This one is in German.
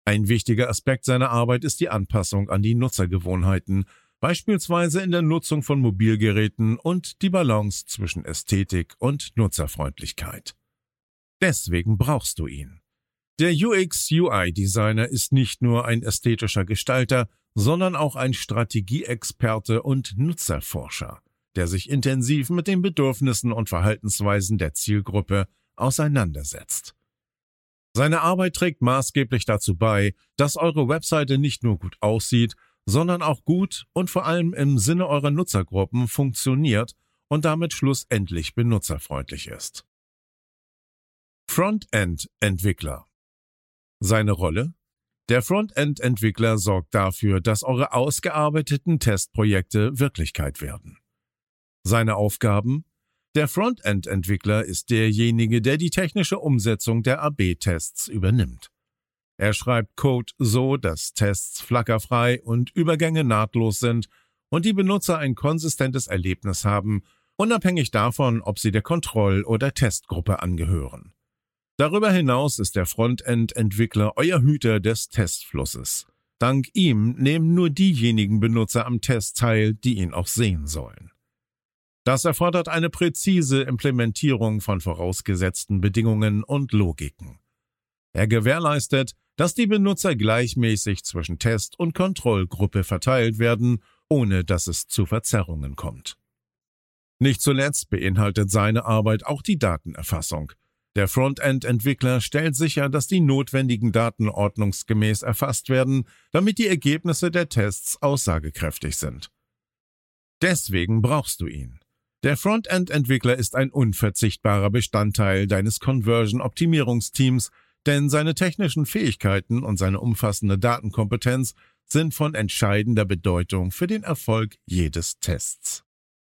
Ein wichtiger Aspekt seiner Arbeit ist die Anpassung an die Nutzergewohnheiten, beispielsweise in der Nutzung von Mobilgeräten und die Balance zwischen Ästhetik und Nutzerfreundlichkeit. Deswegen brauchst du ihn. Der UX-UI-Designer ist nicht nur ein ästhetischer Gestalter, sondern auch ein Strategieexperte und Nutzerforscher, der sich intensiv mit den Bedürfnissen und Verhaltensweisen der Zielgruppe auseinandersetzt. Seine Arbeit trägt maßgeblich dazu bei, dass eure Webseite nicht nur gut aussieht, sondern auch gut und vor allem im Sinne eurer Nutzergruppen funktioniert und damit schlussendlich benutzerfreundlich ist. Frontend-Entwickler. Seine Rolle? Der Frontend-Entwickler sorgt dafür, dass eure ausgearbeiteten Testprojekte Wirklichkeit werden. Seine Aufgaben? Der Frontend-Entwickler ist derjenige, der die technische Umsetzung der AB-Tests übernimmt. Er schreibt Code so, dass Tests flackerfrei und Übergänge nahtlos sind und die Benutzer ein konsistentes Erlebnis haben, unabhängig davon, ob sie der Kontroll- oder Testgruppe angehören. Darüber hinaus ist der Frontend-Entwickler euer Hüter des Testflusses. Dank ihm nehmen nur diejenigen Benutzer am Test teil, die ihn auch sehen sollen. Das erfordert eine präzise Implementierung von vorausgesetzten Bedingungen und Logiken. Er gewährleistet, dass die Benutzer gleichmäßig zwischen Test- und Kontrollgruppe verteilt werden, ohne dass es zu Verzerrungen kommt. Nicht zuletzt beinhaltet seine Arbeit auch die Datenerfassung. Der Frontend-Entwickler stellt sicher, dass die notwendigen Daten ordnungsgemäß erfasst werden, damit die Ergebnisse der Tests aussagekräftig sind. Deswegen brauchst du ihn. Der Frontend-Entwickler ist ein unverzichtbarer Bestandteil deines Conversion-Optimierungsteams, denn seine technischen Fähigkeiten und seine umfassende Datenkompetenz sind von entscheidender Bedeutung für den Erfolg jedes Tests.